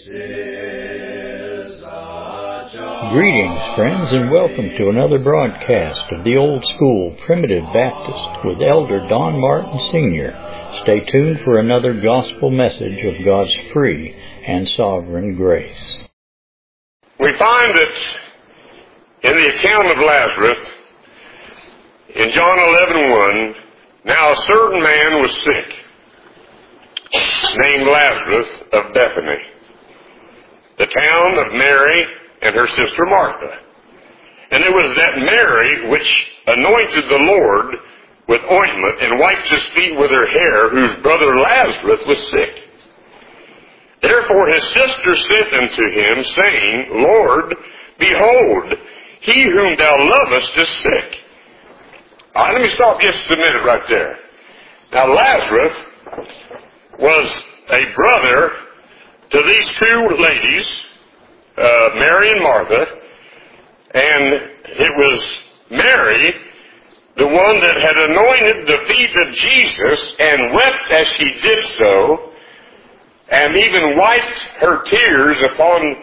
Greetings, friends, and welcome to another broadcast of the Old School Primitive Baptist with Elder Don Martin Sr. Stay tuned for another gospel message of God's free and sovereign grace. We find that in the account of Lazarus, in John 11:1, now a certain man was sick, named Lazarus of Bethany, the town of Mary and her sister Martha. And it was that Mary which anointed the Lord with ointment and wiped his feet with her hair, whose brother Lazarus was sick. Therefore his sister sent unto him, saying, Lord, behold, he whom thou lovest is sick. All right, let me stop just a minute right there. Now Lazarus was a brother to these two ladies, Mary and Martha, and it was Mary, the one that had anointed the feet of Jesus and wept as she did so, and even wiped her tears upon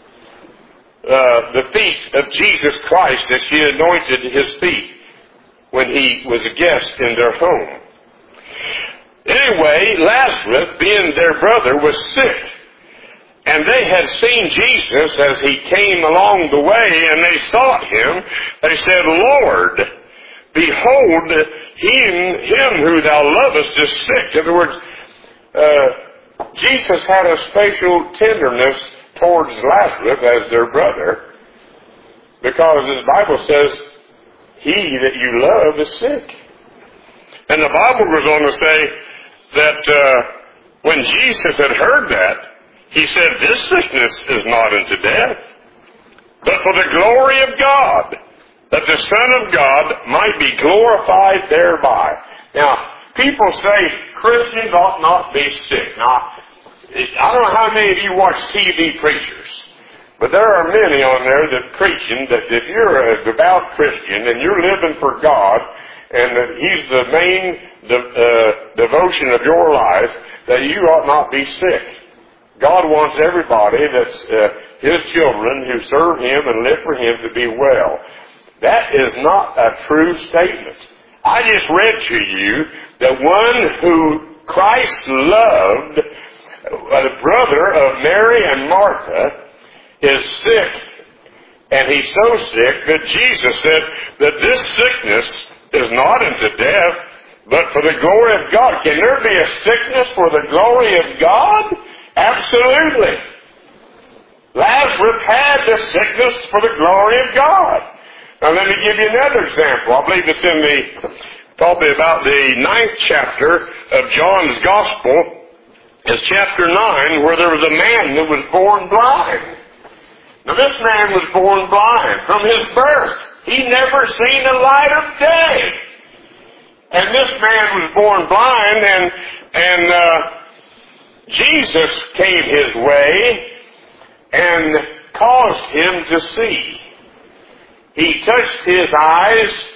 the feet of Jesus Christ as she anointed his feet when he was a guest in their home. Anyway, Lazarus, being their brother, was sick. And they had seen Jesus as he came along the way, and they sought him. They said, Lord, behold, him who thou lovest is sick. In other words, Jesus had a special tenderness towards Lazarus as their brother, because the Bible says, he that you love is sick. And the Bible goes on to say that when Jesus had heard that, he said, this sickness is not unto death, but for the glory of God, that the Son of God might be glorified thereby. Now, people say Christians ought not be sick. Now, I don't know how many of you watch TV preachers, but there are many on there that preaching that if you're a devout Christian and you're living for God, and that He's the main devotion of your life, that you ought not be sick. God wants everybody that's His children who serve Him and live for Him to be well. That is not a true statement. I just read to you that one who Christ loved, the brother of Mary and Martha, is sick. And he's so sick that Jesus said that this sickness is not unto death, but for the glory of God. Can there be a sickness for the glory of God? Absolutely. Lazarus had the sickness for the glory of God. Now let me give you another example. I believe it's in probably about the 9th chapter of John's Gospel. It's chapter 9, where there was a man that was born blind. Now this man was born blind from his birth. He never seen the light of day. And this man was born blind, and Jesus came his way and caused him to see. He touched his eyes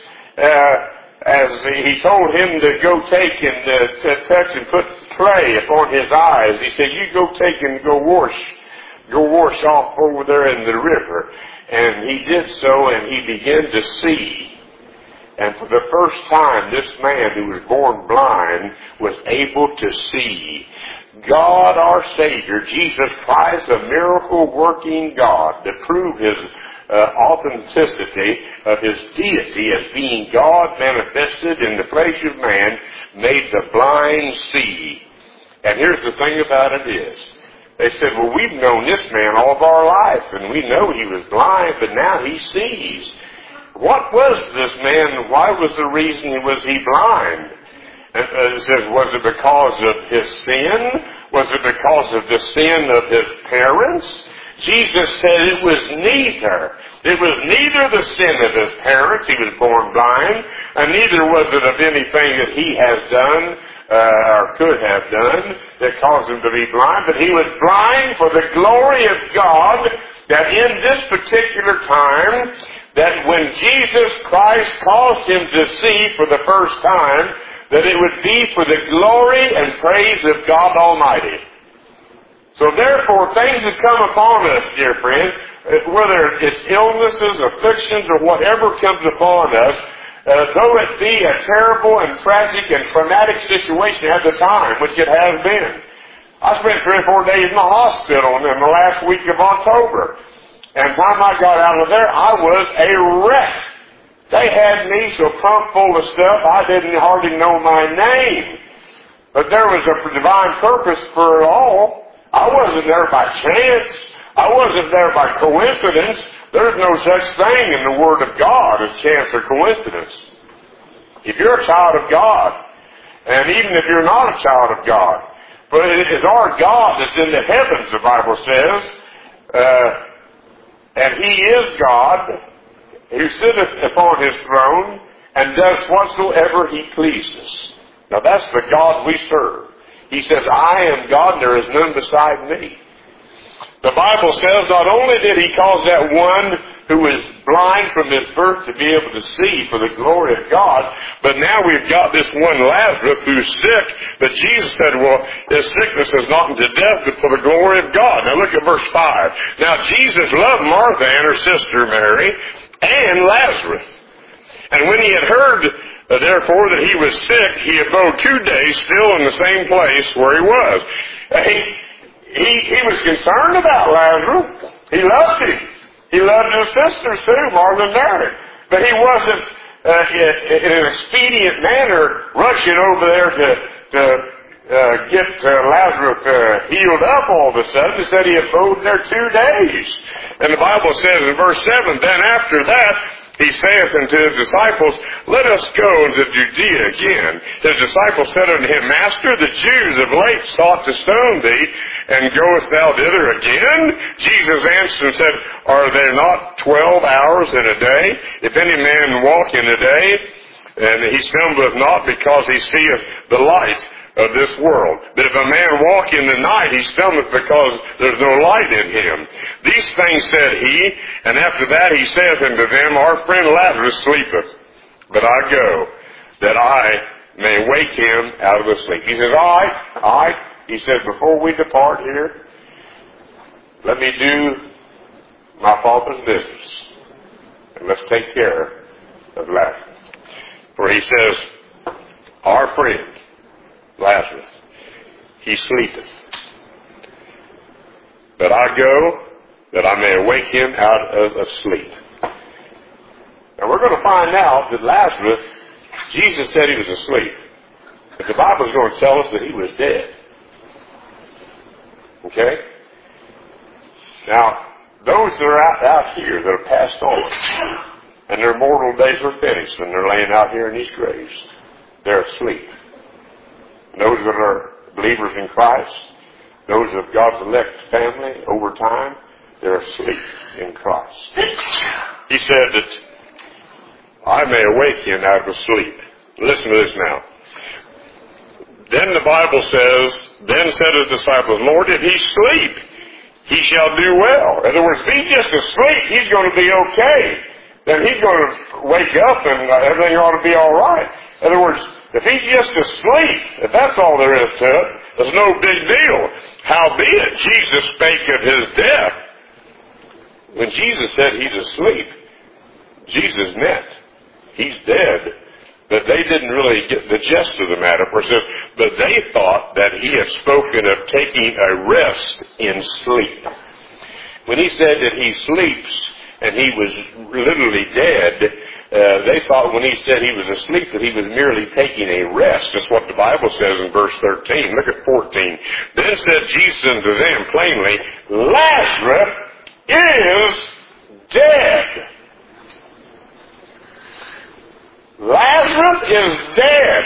as he told him to go take and to touch and put clay upon his eyes. He said, you go take and go wash off over there in the river. And he did so, and he began to see. And for the first time, this man who was born blind was able to see. God, our Savior, Jesus Christ, a miracle-working God, to prove His authenticity of His deity as being God manifested in the flesh of man, made the blind see. And here's the thing about it is, they said, well, we've known this man all of our life, and we know he was blind, but now he sees. What was this man? Why was the reason was he blind? And it says, was it because of his sin? Was it because of the sin of his parents? Jesus said it was neither. It was neither the sin of his parents, he was born blind, and neither was it of anything that he has done or could have done that caused him to be blind, but he was blind for the glory of God, that in this particular time, that when Jesus Christ caused him to see for the first time, that it would be for the glory and praise of God Almighty. So therefore, things that come upon us, dear friend, whether it's illnesses, afflictions, or whatever comes upon us, though it be a terrible and tragic and traumatic situation at the time, which it has been. I spent 3 or 4 days in the hospital in the last week of October. And when I got out of there, I was a wreck. They had me so pumped full of stuff, I didn't hardly know my name. But there was a divine purpose for it all. I wasn't there by chance. I wasn't there by coincidence. There's no such thing in the Word of God as chance or coincidence. If you're a child of God, and even if you're not a child of God, but it is our God that's in the heavens, the Bible says, and He is God, who sitteth upon His throne, and does whatsoever He pleases. Now that's the God we serve. He says, I am God, and there is none beside me. The Bible says not only did He cause that one who was blind from his birth to be able to see for the glory of God, but now we've got this one Lazarus who's sick, but Jesus said, well, his sickness is not unto death, but for the glory of God. Now look at verse 5. Now Jesus loved Martha and her sister Mary and Lazarus. And when He had heard, therefore, that he was sick, He abode 2 days still in the same place where he was. He was concerned about Lazarus. He loved him. He loved his sisters too, Martha and Mary. But he wasn't in an expedient manner rushing over there to get Lazarus healed up all of a sudden. He said he abode there 2 days. And the Bible says in verse 7, then after that, He saith unto His disciples, let us go into Judea again. His disciples said unto Him, Master, the Jews of late sought to stone Thee, and goest Thou thither again? Jesus answered and said, are there not 12 hours in a day? If any man walk in the day, and he stumbleth not because he seeth the light of this world. But if a man walk in the night, he stumbleth because there's no light in him. These things said he, and after that he saith unto them, our friend Lazarus sleepeth, but I go, that I may wake him out of the sleep. He says, all right. He says, before we depart here, let me do my Father's business, and let's take care of Lazarus. For he says, our friend Lazarus, he sleepeth. But I go that I may awake him out of sleep. Now we're going to find out that Lazarus, Jesus said he was asleep. But the Bible is going to tell us that he was dead. Okay? Now, those that are out here that are passed on, and their mortal days are finished, and they're laying out here in these graves, they're asleep. Those that are believers in Christ, those of God's elect family over time, they're asleep in Christ. He said that I may awake him out of sleep. Listen to this now. Then the Bible says, then said his disciples, Lord, if he sleep, he shall do well. In other words, if he's just asleep, he's going to be okay. Then he's going to wake up and everything ought to be all right. In other words, if he's just asleep, if that's all there is to it, there's no big deal. Howbeit, Jesus spake of his death. When Jesus said he's asleep, Jesus meant he's dead. But they didn't really get the gist of the matter. For it says, but they thought that he had spoken of taking a rest in sleep. When he said that he sleeps and he was literally dead, they thought when he said he was asleep that he was merely taking a rest. That's what the Bible says in verse 13. Look at 14. Then said Jesus unto them plainly, Lazarus is dead. Lazarus is dead.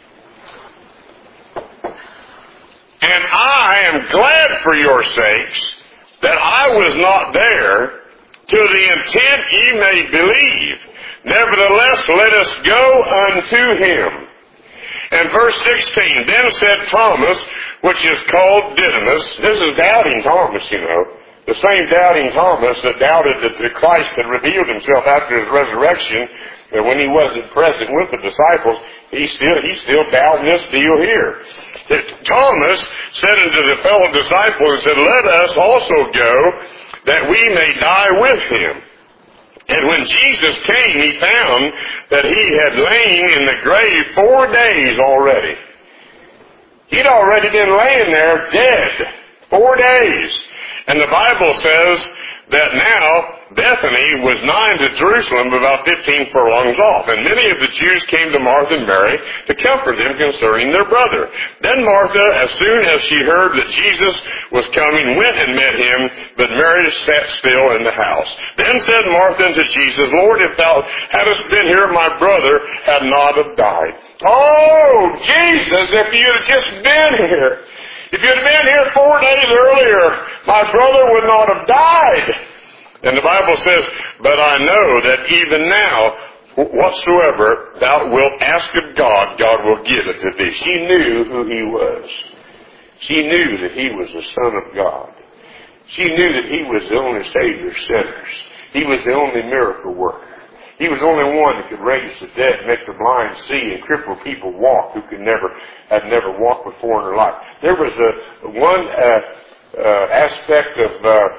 And I am glad for your sakes that I was not there, to the intent ye may believe. Nevertheless, let us go unto him. And verse 16, then said Thomas, which is called Didymus. This is doubting Thomas, you know. The same doubting Thomas that doubted that the Christ had revealed himself after his resurrection, that when he wasn't present with the disciples, he's still doubting this deal here. That Thomas said unto the fellow disciples and said, let us also go, that we may die with him. And when Jesus came, he found that he had lain in the grave 4 days already. He'd already been laying there dead 4 days. And the Bible says that now Bethany was nigh to Jerusalem, about 15 furlongs off. And many of the Jews came to Martha and Mary to comfort them concerning their brother. Then Martha, as soon as she heard that Jesus was coming, went and met him, but Mary sat still in the house. Then said Martha unto Jesus, Lord, if thou hadst been here, my brother had not have died. Oh, Jesus, if you had just been here. If you had been here 4 days earlier, my brother would not have died. And the Bible says, but I know that even now, whatsoever thou wilt ask of God, God will give it to thee. She knew who he was. She knew that he was the Son of God. She knew that he was the only Savior of sinners. He was the only miracle worker. He was the only one that could raise the dead, make the blind see, and cripple people walk who had never walked before in their life. There was one aspect of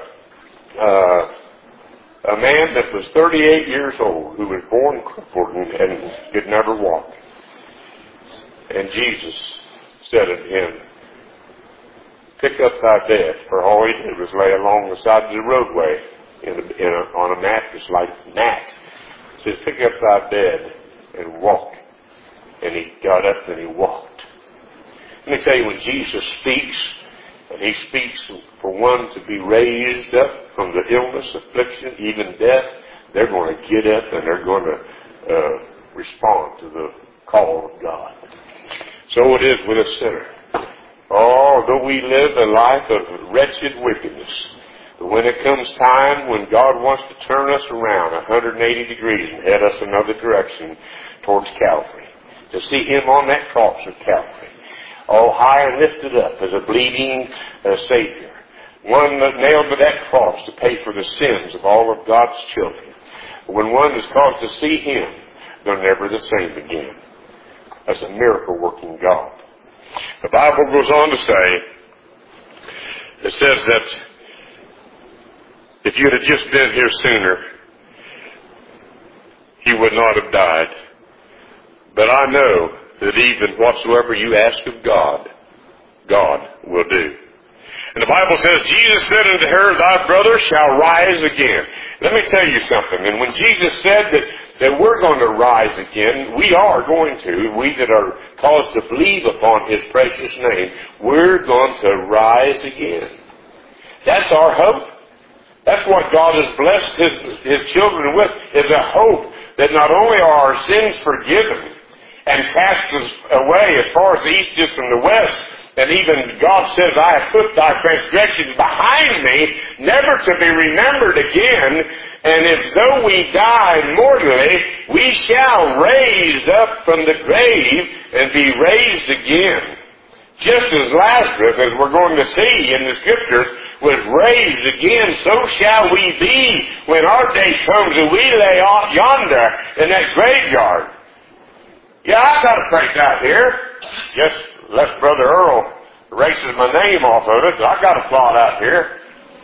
a man that was 38 years old who was born crippled and could never walk. And Jesus said unto him, pick up thy bed, for all he did was lay along the side of the roadway on a mattress like mat. He says, pick up thy bed and walk. And he got up and he walked. Let me tell you, when Jesus speaks, and he speaks for one to be raised up from the illness, affliction, even death, they're going to get up and they're going to respond to the call of God. So it is with a sinner. Although we live a life of wretched wickedness, but when it comes time when God wants to turn us around 180 degrees and head us another direction towards Calvary, to see him on that cross of Calvary, all high and lifted up as a bleeding Savior, one that nailed to that cross to pay for the sins of all of God's children. When one is caused to see him, they're never the same again. That's a miracle-working God. The Bible goes on to say, it says that if you had just been here sooner, he would not have died. But I know that even whatsoever you ask of God, God will do. And the Bible says, Jesus said unto her, thy brother shall rise again. Let me tell you something. And when Jesus said that we're going to rise again, we are going to. We that are caused to believe upon his precious name, we're going to rise again. That's our hope. That's what God has blessed his children with, is a hope that not only are our sins forgiven and cast us away as far as the east is from the west, and even God says, I have put thy transgressions behind me, never to be remembered again, and if though we die mortally, we shall raise up from the grave and be raised again. Just as Lazarus, as we're going to see in the Scriptures, was raised again, so shall we be when our day comes and we lay out yonder in that graveyard. Yeah, I got a place out here. Just left Brother Earl erases my name off of it. I got a plot out here.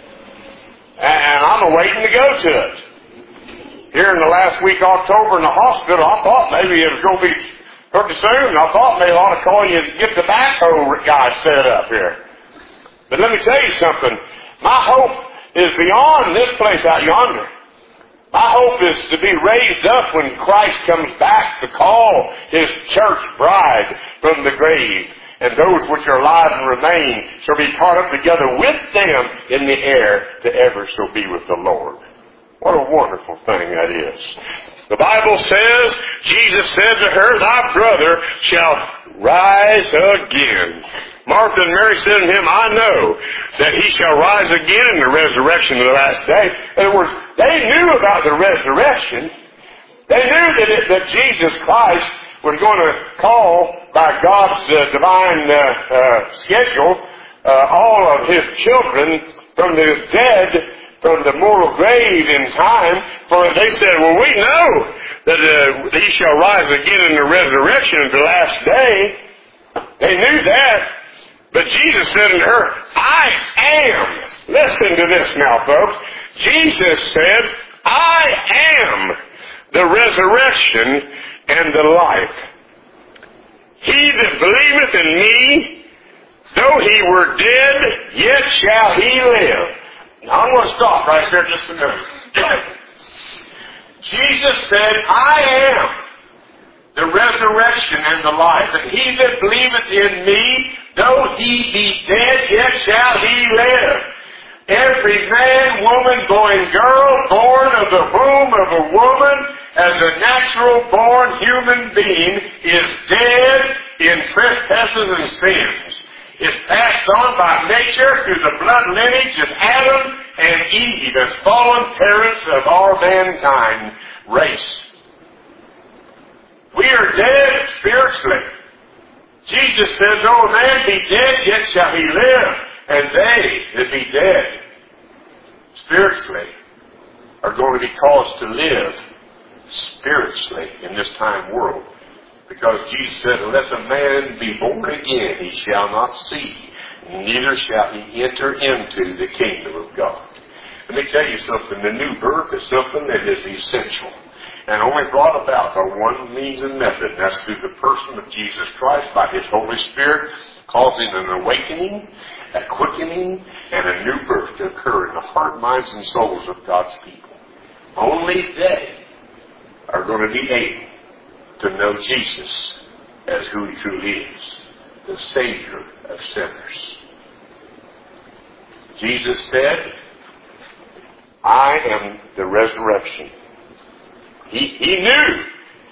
And I'm waiting to go to it. Here in the last week, October, in the hospital, I thought maybe it was going to be pretty soon. I thought maybe I ought to call you and get the backhoe guy set up here. But let me tell you something. My hope is beyond this place out yonder. My hope is to be raised up when Christ comes back to call his church bride from the grave. And those which are alive and remain shall be caught up together with them in the air to ever shall be with the Lord. What a wonderful thing that is. The Bible says, Jesus said to her, thy brother shall rise again. Martha and Mary said to him, I know that he shall rise again in the resurrection of the last day. In other words, they knew about the resurrection. They knew that Jesus Christ was going to call by God's divine schedule all of his children from the dead, from the mortal grave in time. For they said, well, we know that he shall rise again in the resurrection of the last day. They knew that. But Jesus said unto her, I am. Listen to this now, folks. Jesus said, I am the resurrection and the life. He that believeth in me, though he were dead, yet shall he live. Now I'm going to stop right there just a minute. Jesus said, I am the resurrection and the life. And he that believeth in me, though he be dead, yet shall he live. Every man, woman, boy, and girl born of the womb of a woman as a natural born human being is dead in trespasses and sins. Is passed on by nature through the blood lineage of Adam and Eve as fallen parents of all mankind race. We are dead spiritually. Jesus says, though a man be dead, yet shall he live. And they that be dead spiritually are going to be caused to live spiritually in this time world. Because Jesus said, unless a man be born again, he shall not see, neither shall he enter into the kingdom of God. Let me tell you something. The new birth is something that is essential and only brought about by one means and method, and that's through the person of Jesus Christ by His Holy Spirit, causing an awakening, a quickening, and a new birth to occur in the heart, minds, and souls of God's people. Only they are going to be able to know Jesus as who He truly is, the Savior of sinners. Jesus said, I am the resurrection. He knew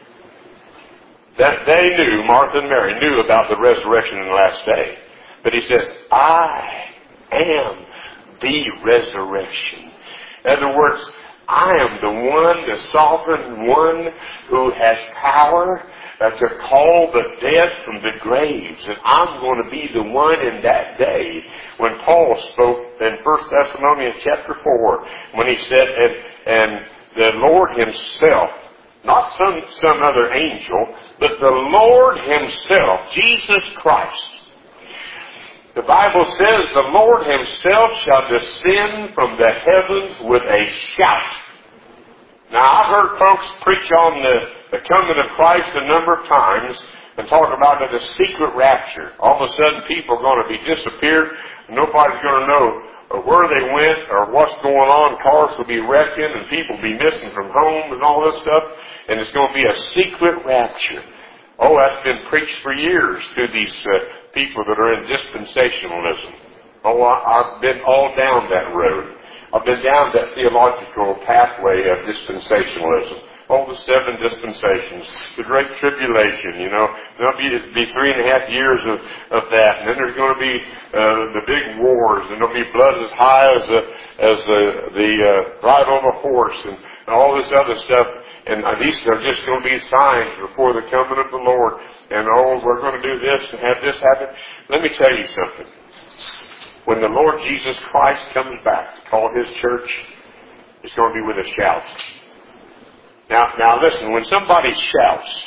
that they knew, Martha and Mary knew about the resurrection in the last day. But He says, I am the resurrection. In other words, I am the one, the sovereign one who has power to call the dead from the graves. And I'm going to be the one in that day when Paul spoke in 1 Thessalonians chapter 4, when he said, and the Lord Himself, not some other angel, but the Lord Himself, Jesus Christ. The Bible says the Lord Himself shall descend from the heavens with a shout. Now, I've heard folks preach on the coming of Christ a number of times and talk about it as a secret rapture. All of a sudden, people are going to be disappeared, and nobody's going to know where they went or what's going on. Cars will be wrecking, and people will be missing from home and all this stuff, and it's going to be a secret rapture. Oh, that's been preached for years to these people that are in dispensationalism. Oh, I've been all down that road. I've been down that theological pathway of dispensationalism. All the 7 dispensations, the Great Tribulation, there'll be 3.5 years of that, and then there's going to be the big wars, and there'll be blood as high as the bridle of a horse, and all this other stuff. And these are just going to be signs before the coming of the Lord. And we're going to do this and have this happen. Let me tell you something. When the Lord Jesus Christ comes back to call His church, it's going to be with a shout. Now listen, when somebody shouts,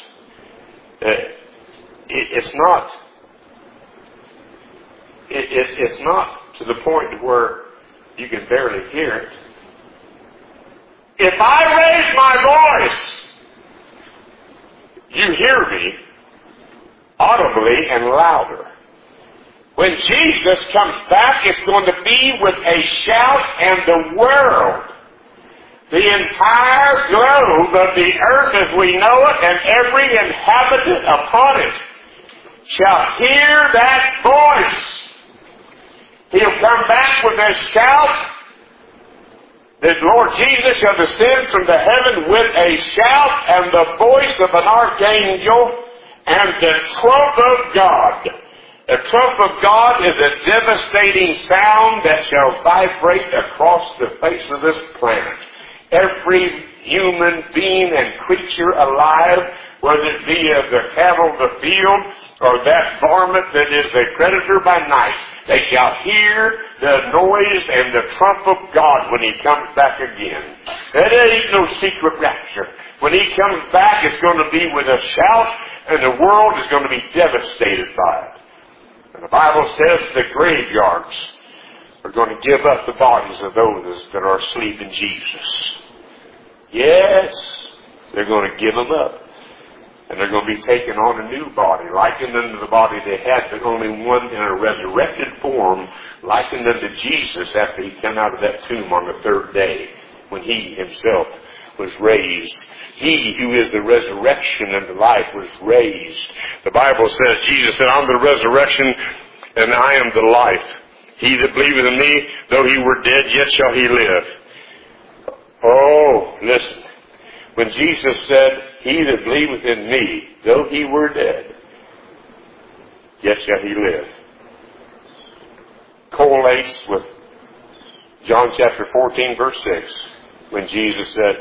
it's not to the point where you can barely hear it. If I raise my voice, you hear me audibly and louder. When Jesus comes back, it's going to be with a shout, and the world, the entire globe of the earth as we know it, and every inhabitant upon it, shall hear that voice. He'll come back with a shout. The Lord Jesus shall descend from the heaven with a shout and the voice of an archangel and the trump of God. The trump of God is a devastating sound that shall vibrate across the face of this planet. Every human being and creature alive, whether it be of the cattle of the field or that varmint that is a predator by night, They shall hear the noise and the trump of God when He comes back again. That ain't no secret rapture. When He comes back, it's going to be with a shout, and the world is going to be devastated by it. And the Bible says the graveyards are going to give up the bodies of those that are asleep in Jesus. Yes, they're going to give them up. And they're going to be taken on a new body, likened unto the body they had, but only one in a resurrected form, likened unto Jesus after He came out of that tomb on the third day, when He Himself was raised. He who is the resurrection and the life was raised. The Bible says, Jesus said, I'm the resurrection and I am the life. He that believeth in me, though he were dead, yet shall he live. Oh, listen. When Jesus said, he that believeth in me, though he were dead, yet shall he live, correlates with John chapter 14, verse 6, when Jesus said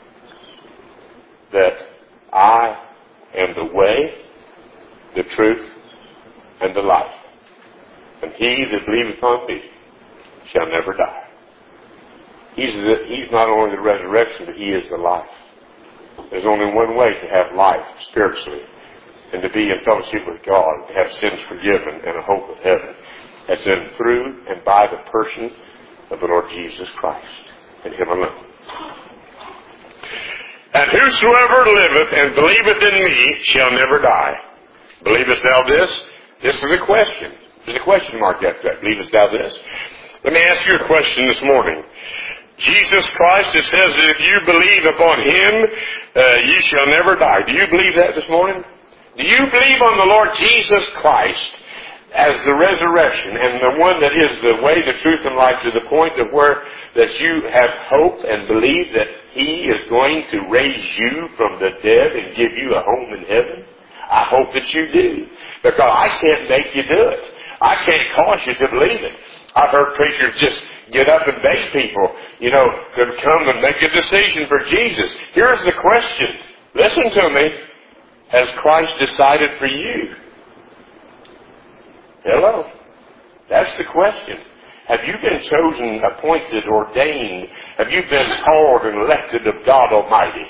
that I am the way, the truth, and the life. And he that believeth on me shall never die. He's not only the resurrection, but He is the life. There's only one way to have life spiritually, and to be in fellowship with God, to have sins forgiven, and a hope of heaven. That's in through and by the person of the Lord Jesus Christ, and Him alone. And whosoever liveth and believeth in me shall never die. Believest thou this? This is a question. There's a question mark after that. Believest thou this? Let me ask you a question this morning. Jesus Christ, it says that if you believe upon Him, you shall never die. Do you believe that this morning? Do you believe on the Lord Jesus Christ as the resurrection and the one that is the way, the truth, and life, to the point of where that you have hope and believe that He is going to raise you from the dead and give you a home in heaven? I hope that you do, because I can't make you do it. I can't cause you to believe it. I've heard preachers just get up and beg people, to come and make a decision for Jesus. Here's the question. Listen to me. Has Christ decided for you? Hello? That's the question. Have you been chosen, appointed, ordained? Have you been called and elected of God Almighty?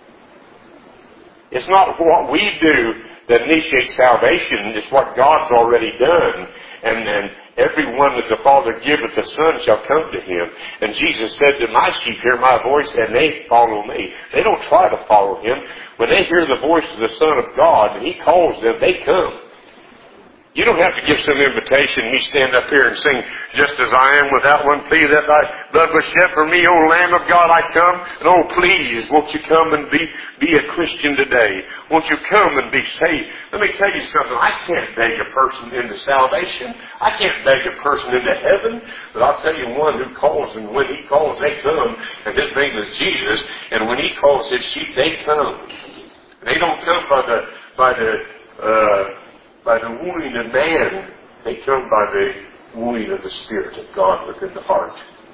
It's not what we do that initiates salvation. It's what God's already done. And everyone that the Father giveth the Son shall come to Him. And Jesus said to my sheep, hear my voice, and they follow me. They don't try to follow Him. When they hear the voice of the Son of God, and He calls them, they come. You don't have to give some invitation, me stand up here and sing, just as I am, without one plea that thy blood was shed for me, O Lamb of God, I come. And oh, please, won't you come and be a Christian today? Won't you come and be saved? Let me tell you something. I can't beg a person into salvation. I can't beg a person into heaven. But I'll tell you one who calls, and when He calls, they come. And His name is Jesus. And when He calls His sheep, they come. They don't come by the wooing of man. They come by the wooing of the Spirit of God within the heart.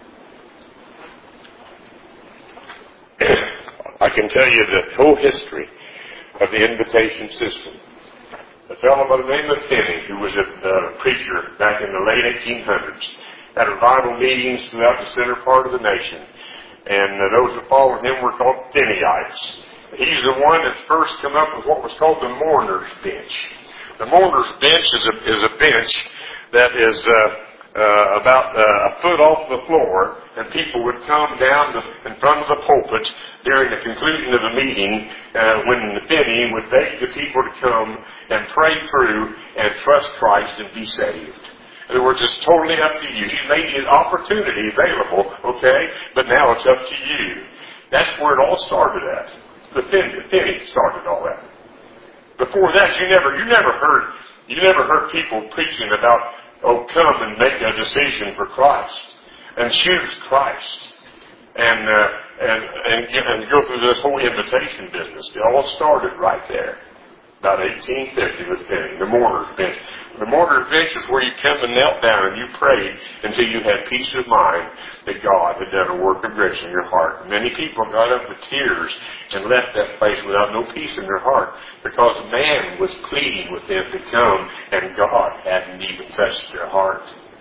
I can tell you the whole history of the invitation system. A fellow by the name of Finney, who was a preacher back in the late 1800s, had revival meetings throughout the center part of the nation. And those who followed him were called Finneyeites. He's the one that first came up with what was called the mourner's bench. The mourner's bench is a bench that is about a foot off the floor, and people would come down in front of the pulpit during the conclusion of the meeting when Finney would beg the people to come and pray through and trust Christ and be saved. In other words, it's totally up to you. He's made the opportunity available, okay? But now it's up to you. That's where it all started at. The Finney started all that. Before that, you never heard people preaching about, come and make a decision for Christ and choose Christ and go through this whole invitation business. It all started right there, about 1850 with Finney, the mourner's bench. The mourner's bench is where you come and knelt down and you prayed until you had peace of mind that God had done a work of grace in your heart. Many people got up with tears and left that place without no peace in their heart because man was pleading with them to come and God hadn't even touched their heart.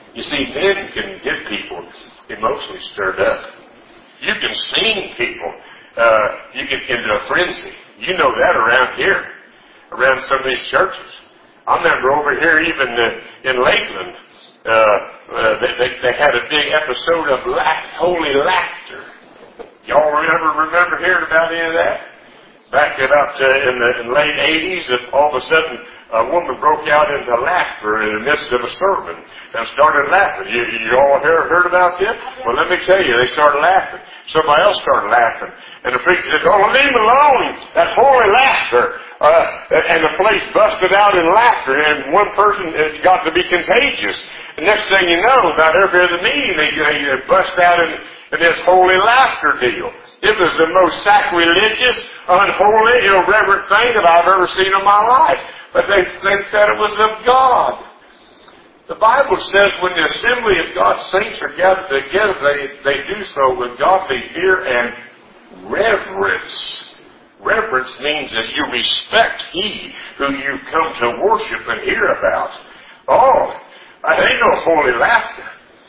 You see, men can get people emotionally stirred up. You can sing people. You get into a frenzy. You know that around here, around some of these churches. I remember over here, even in Lakeland, they had a big episode of holy laughter. Y'all remember hearing about any of that? Back in the late 80s, and all of a sudden, a woman broke out into laughter in the midst of a sermon and started laughing. You all heard about this? Well, let me tell you, they started laughing. Somebody else started laughing. And the preacher said, "Oh, leave him alone. That's holy laughter." And the place busted out in laughter, and one person got to be contagious. The next thing you know, about every other meeting, they bust out in this holy laughter deal. It was the most sacrilegious, unholy, irreverent thing that I've ever seen in my life. But they said it was of God. The Bible says when the assembly of God's saints are gathered together, they do so with godly fear and reverence. Reverence means that you respect He who you come to worship and hear about. Oh, that ain't no holy laughter.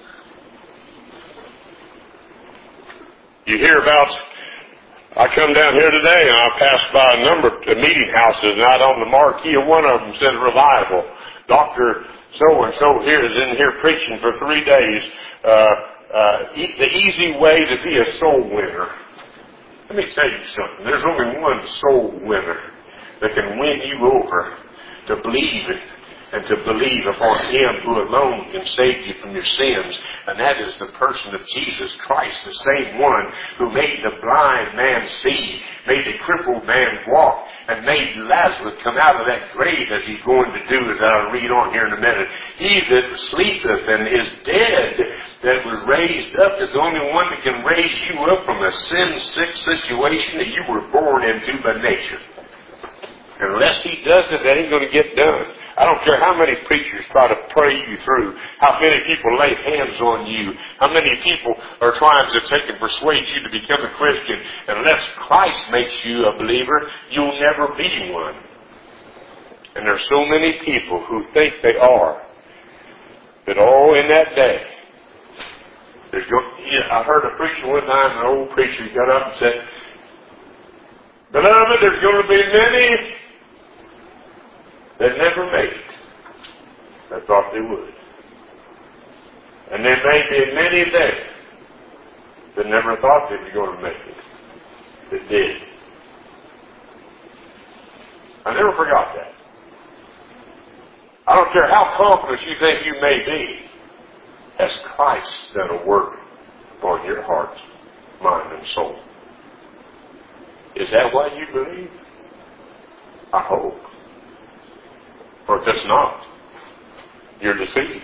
You hear about, I come down here today and I passed by a number of meeting houses, and out on the marquee of one of them says revival. Dr. So-and-so here is in here preaching for 3 days. The easy way to be a soul winner. Let me tell you something. There's only one soul winner that can win you over to believe it and to believe upon Him who alone can save you from your sins. And that is the person of Jesus Christ, the same one who made the blind man see, made the crippled man walk, and made Lazarus come out of that grave, as he's going to do, as I'll read on here in a minute. He that sleepeth and is dead, that was raised up, is the only one that can raise you up from a sin-sick situation that you were born into by nature. Unless He does it, that ain't going to get done. I don't care how many preachers try to pray you through, how many people lay hands on you, how many people are trying to take and persuade you to become a Christian. Unless Christ makes you a believer, you'll never be one. And there's so many people who think they are, that in that day, I heard a preacher one time, an old preacher, he got up and said, "Beloved, there's going to be many that never made it. I thought they would. And there may be many there that never thought they were going to make it, that did. I never forgot that. I don't care how confident you think you may be, has Christ done a work upon your heart, mind, and soul? Is that why you believe? I hope. Or if it's not, you're deceived.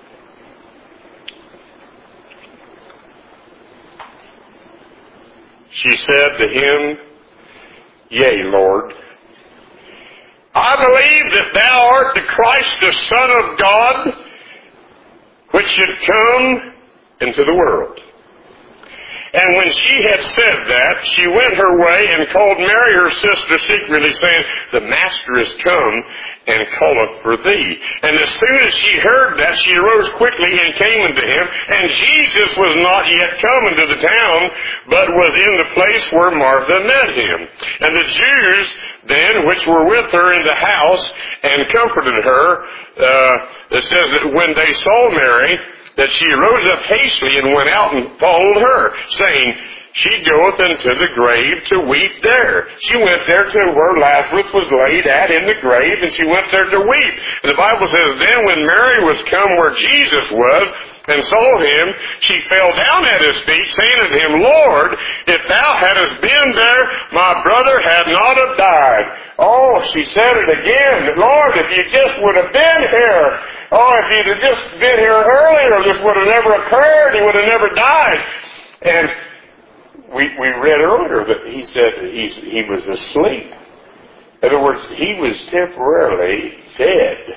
She said to him, "Yea, Lord, I believe that thou art the Christ, the Son of God, which should come into the world." And when she had said that, she went her way and called Mary her sister secretly, saying, "The Master is come and calleth for thee." And as soon as she heard that, she arose quickly and came unto him. And Jesus was not yet come into the town, but was in the place where Martha met him. And the Jews then, which were with her in the house, and comforted her, it says that when they saw Mary, that she rose up hastily and went out and followed her, saying, "She goeth into the grave to weep there." She went there to where Lazarus was laid in the grave, and she went there to weep. And the Bible says, "Then when Mary was come where Jesus was, and saw him, she fell down at his feet, saying unto him, Lord, if thou hadst been there, my brother had not have died." Oh, she said it again. "Lord, if you just would have been here. Oh, if you'd have just been here earlier, this would have never occurred. He would have never died." And we read earlier that he said that he was asleep. In other words, he was temporarily dead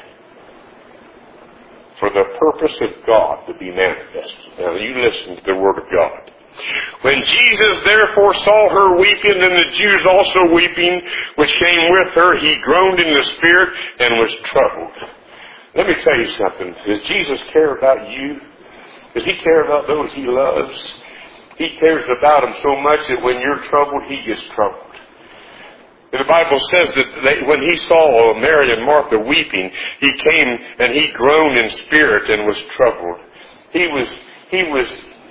for the purpose of God to be manifested. Now you listen to the Word of God. "When Jesus therefore saw her weeping, and the Jews also weeping, which came with her, he groaned in the spirit and was troubled." Let me tell you something. Does Jesus care about you? Does He care about those He loves? He cares about them so much that when you're troubled, He gets troubled. And the Bible says that when He saw Mary and Martha weeping, He came and He groaned in spirit and was troubled. He was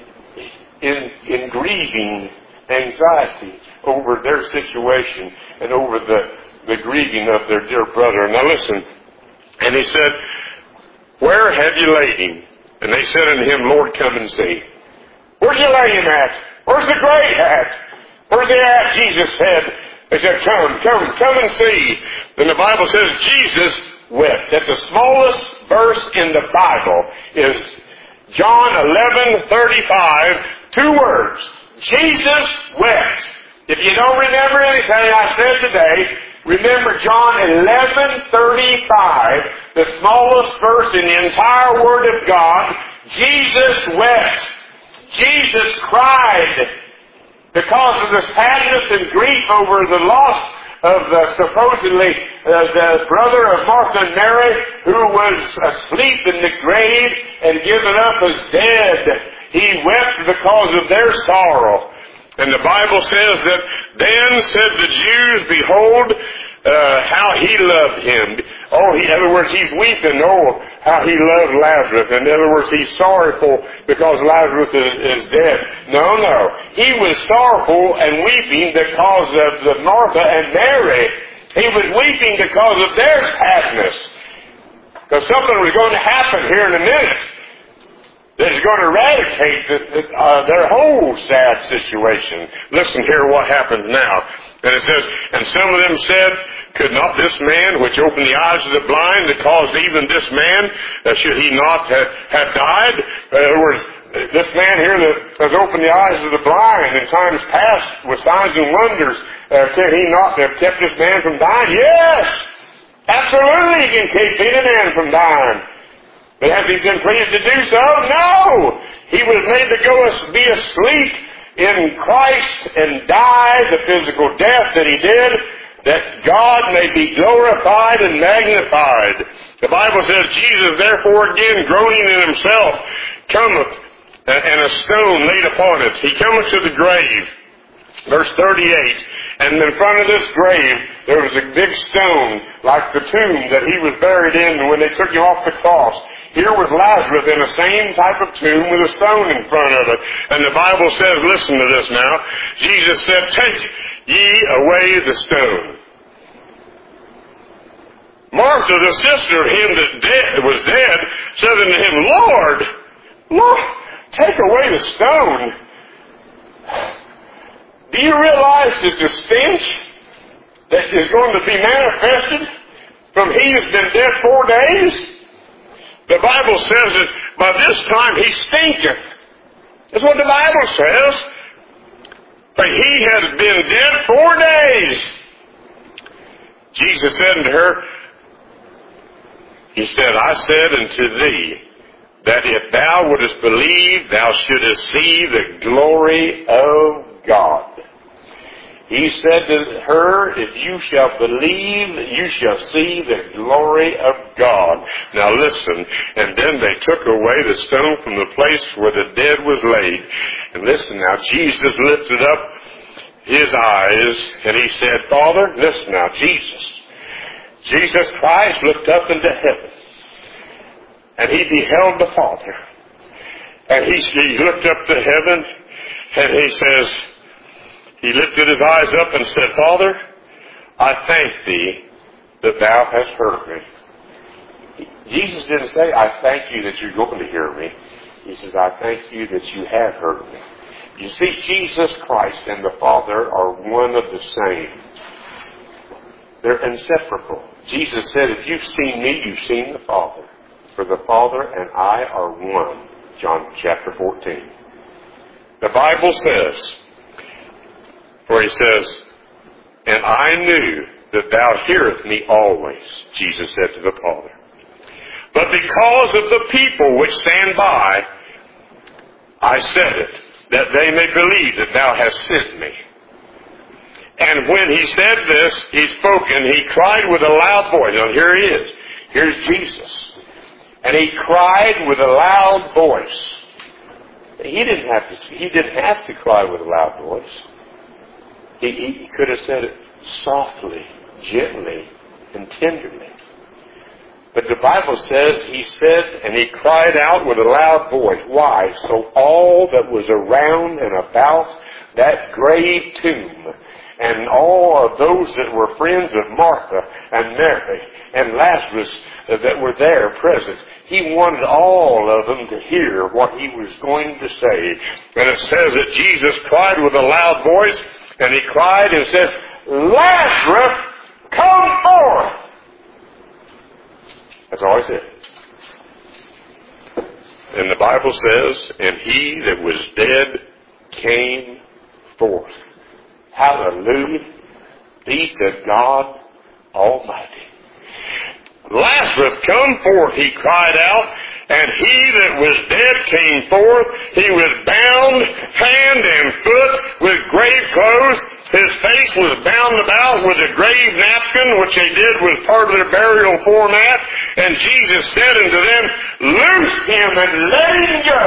in grieving anxiety over their situation and over the grieving of their dear brother. Now listen, and He said, "Where have you laid Him?" And they said unto Him, "Lord, come and see." "Where'd you lay Him at? Where's the grave at? Where's He at?" Jesus said. They said, come and see. Then the Bible says Jesus wept. That's the smallest verse in the Bible is John 11:35. 2 words. Jesus wept. If you don't remember anything I said today, remember John 11:35, the smallest verse in the entire Word of God. Jesus wept. Jesus cried because of the sadness and grief over the loss of supposedly the brother of Martha and Mary, who was asleep in the grave and given up as dead. He wept because of their sorrow. And the Bible says that then said the Jews, "Behold, how He loved Him." In other words, He's weeping. How He loved Lazarus. In other words, He's sorrowful because Lazarus is dead. No. He was sorrowful and weeping because of the Martha and Mary. He was weeping because of their sadness. Because something was going to happen here in a minute that is going to eradicate their whole sad situation. Listen here what happens now. And it says, "And some of them said, Could not this man which opened the eyes of the blind, that caused even this man, should he not have died?" In other words, this man here that has opened the eyes of the blind in times past with signs and wonders, can he not have kept this man from dying? Yes! Absolutely he can keep any man from dying. But has He been pleased to do so? No! He was made to be asleep in Christ and die the physical death that He did, that God may be glorified and magnified. The Bible says, "Jesus therefore again, groaning in Himself, cometh, and a stone laid upon it. He cometh to the grave." Verse 38, "And in front of this grave there was a big stone, like the tomb that He was buried in when they took Him off the cross. Here was Lazarus in the same type of tomb with a stone in front of it." And the Bible says, listen to this now, Jesus said, "Take ye away the stone." Martha, the sister of him that was dead, said unto Him, Lord, take away the stone." Do you realize that the stench that is going to be manifested from He has been dead 4 days? The Bible says that by this time He stinketh. That's what the Bible says. But He has been dead 4 days. Jesus said unto her, He said, "I said unto thee, that if thou wouldest believe, thou shouldest see the glory of God." He said to her, "If you shall believe, you shall see the glory of God." Now listen, and then they took away the stone from the place where the dead was laid. And listen now, Jesus lifted up His eyes, and He said, "Father," listen now, Jesus Christ looked up into heaven, and He beheld the Father. And he looked up to heaven, and He says, He lifted His eyes up and said, "Father, I thank Thee that Thou hast heard me." Jesus didn't say, "I thank You that You're going to hear me." He says, "I thank You that You have heard me." You see, Jesus Christ and the Father are one of the same. They're inseparable. Jesus said, "If you've seen Me, you've seen the Father. For the Father and I are one." John chapter 14. The Bible says, for He says, "And I knew that Thou hearest Me always," Jesus said to the Father. "But because of the people which stand by, I said it, that they may believe that Thou hast sent Me." And when He said this, He spoke, and He cried with a loud voice. Now here He is. Here's Jesus. and he cried with a loud voice. He didn't have to cry with a loud voice. He could have said it softly, gently, and tenderly. But the Bible says he said, and he cried out with a loud voice. Why? So all that was around and about that grave tomb, and all of those that were friends of Martha and Mary and Lazarus that were there present, he wanted all of them to hear what he was going to say. And it says that Jesus cried with a loud voice, and he cried and says, Lazarus, come forth! That's all he said. And the Bible says, and he that was dead came forth. Hallelujah. Be to God Almighty. Lazarus, come forth, he cried out, and he that was dead came forth. He was bound hand and foot with grave clothes. His face was bound about with a grave napkin, which they did was part of their burial format. And Jesus said unto them, loose him and let him go.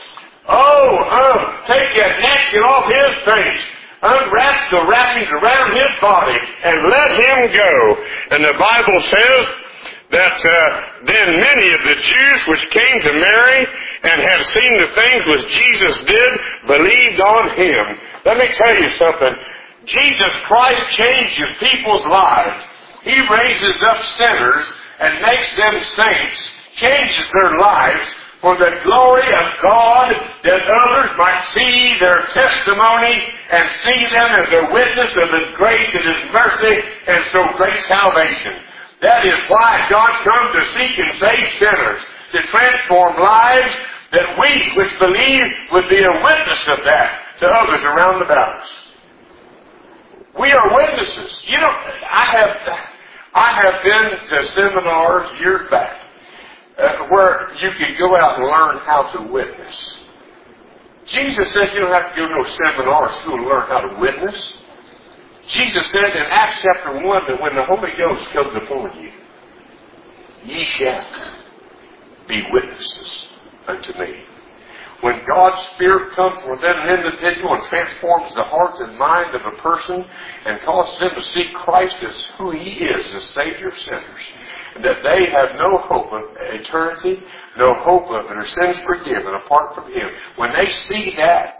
Take that napkin off his face. Unwrap the wrappings around his body and let him go. And the Bible says that then many of the Jews which came to Mary and have seen the things which Jesus did believed on him. Let me tell you something. Jesus Christ changes people's lives. He raises up sinners and makes them saints, changes their lives for the glory of God, that others might see their testimony and see them as a witness of His grace and His mercy and so great salvation. That is why God comes to seek and save sinners, to transform lives, that we which believe would be a witness of that to others around about us. We are witnesses. You know, I have been to seminars years back where you could go out and learn how to witness. Jesus said you don't have to go to no seminar or school to learn how to witness. Jesus said in Acts chapter 1 that when the Holy Ghost comes upon you, ye shall be witnesses unto me. When God's Spirit comes within an individual and transforms the heart and mind of a person and causes them to see Christ as who He is, the Savior of sinners, and that they have no hope of eternity, no hope of their sins forgiven apart from Him. When they see that,